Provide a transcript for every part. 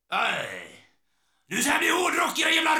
Nej. Nu ska jag bli hårdrock, era jävla...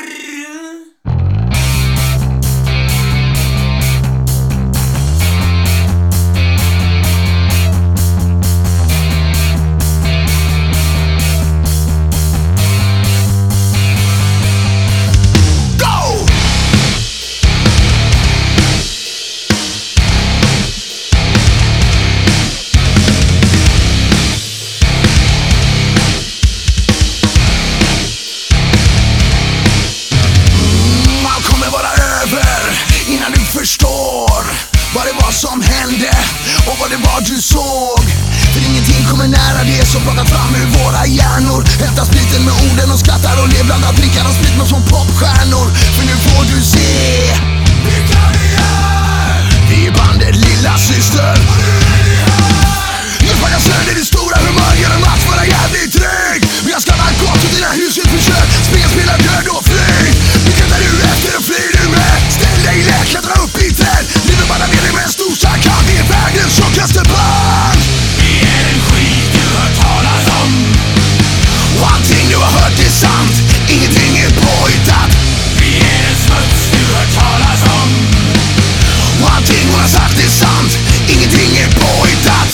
Förstår vad det var som hände och vad det var du såg. För ingenting kommer nära det som plockat fram ur våra hjärnor. Hämta spriten med orden och skrattar och lev bland drickan och sprit som popstjärnor. För nu får du se vilka vi är. Vi är bandet Lilla Syster. Jag sparkar sönder det stora humör genom att vara jävligt trygg. Men jag ska vara gott och dina hus ut försök. Spela död och fly. Vi kan där du efter och flyr du med. Ställ dig lätt, klättra upp i träd. Driver bara med dig med en stor sarkad. Vi är världens tjockaste band. Vi är en skit du hört talas om. Och allting du har hört är sant. Ingenting är påhittat. Vi är en smuts du hört talas om. Och allting hon har sagt är sant. Ingenting är påhittat.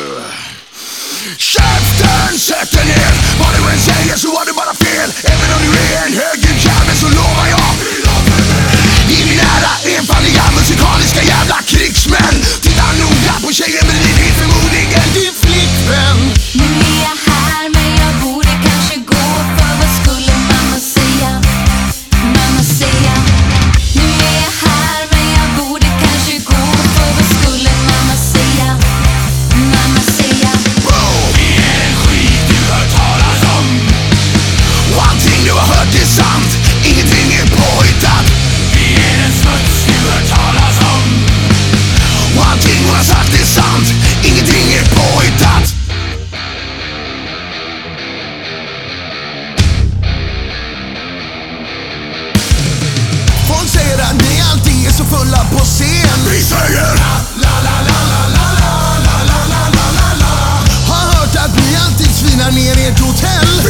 Käften, sätt dig ner. Vad du än säger så var det bara fel. Även om du är en högljudd jävel så lovar jag. I min ära enfaldiga musikaliska jävla krigsmän. Titta noga på tjejen bredvid din, förmodligen din flickvän. Nu är jag här men jag borde kanske gå. För vad skulle mamma säga? Mamma säga. Nu är jag här men jag borde kanske gå. För vad skulle mamma säga? Mamma säga. Vi är en skit du hört talas om. Och allting du har hört är sant. Ingenting är påhittat. Vi är en smuts du hört talas om. Och allting hon har sagt är sant. Ingenting är påhittat. Folk säger att ni alltid är så fulla på scen. Vi säger la la la la la la la la la la la la. Har hört att ni alltid svinar ner i ert hotell.